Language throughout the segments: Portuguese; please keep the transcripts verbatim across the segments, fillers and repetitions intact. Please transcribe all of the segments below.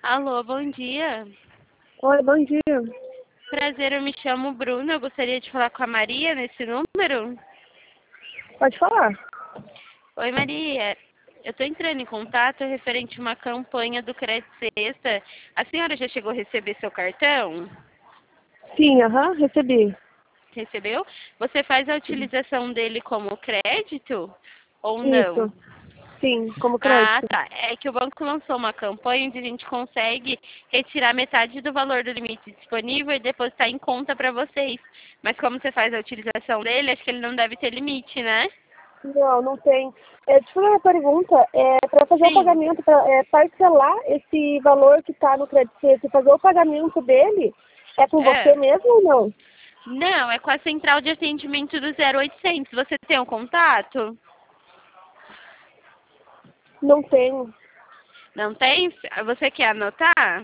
Alô, bom dia. Oi, bom dia. Prazer, eu me chamo Bruna. Eu gostaria de falar com a Maria nesse número. Pode falar. Oi, Maria. Eu estou entrando em contato referente a uma campanha do Crédito Sexta. A senhora já chegou a receber seu cartão? Sim, aham, recebi. Recebeu? Você faz a utilização dele como crédito ou não? Isso, sim, como Ah, crédito. tá. É que o banco lançou uma campanha onde a gente consegue retirar metade do valor do limite disponível e depositar em conta para vocês. Mas como você faz a utilização dele, acho que ele não deve ter limite, né? Não, não tem. É, deixa eu fazer uma pergunta. É, para fazer o Sim. pagamento, para é, parcelar esse valor que está no crédito, se fazer o pagamento dele, é com você É. mesmo ou não? Não, é com a central de atendimento do zero oitocentos. Você tem um contato? Não tenho. Não tem? Você quer anotar?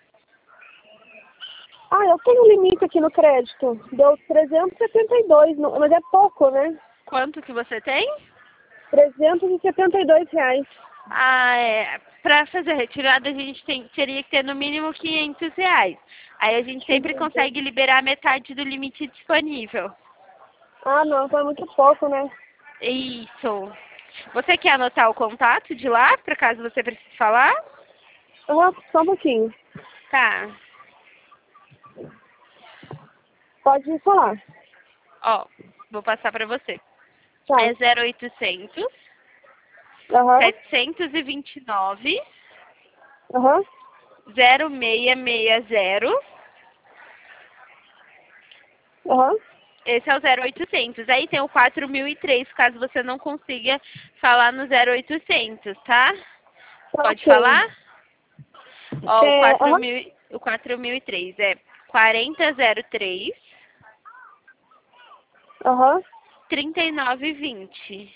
Ah, eu tenho um limite aqui no crédito. Deu trezentos e setenta e dois, não- mas é pouco, né? Quanto que você tem? trezentos e setenta e dois reais. Ah, é. Para fazer a retirada, a gente tem, teria que ter no mínimo quinhentos reais. Aí a gente sempre consegue liberar metade do limite disponível. Ah, não, então é muito pouco, né? Isso. Você quer anotar o contato de lá, para caso você precise falar? Ah, só um pouquinho. Tá. Pode falar. Ó, vou passar para você. Tá. É zero oitocentos, Aham, setecentos e vinte e nove, aham, zero seis seis zero. aham. Esse é o zero oitocentos. Aí tem o quatro mil e três, caso você não consiga falar no zero oitocentos, tá? Tá Pode ok. falar? Ó, o É, quatro aham, mil, o quatro mil e três é quarenta zero três, aham. trinta e nove vinte.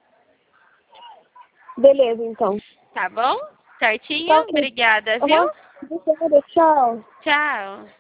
Beleza, então. Tá bom? Tá Certinho? ok. Obrigada, viu? Aham. Obrigada, tchau. Tchau.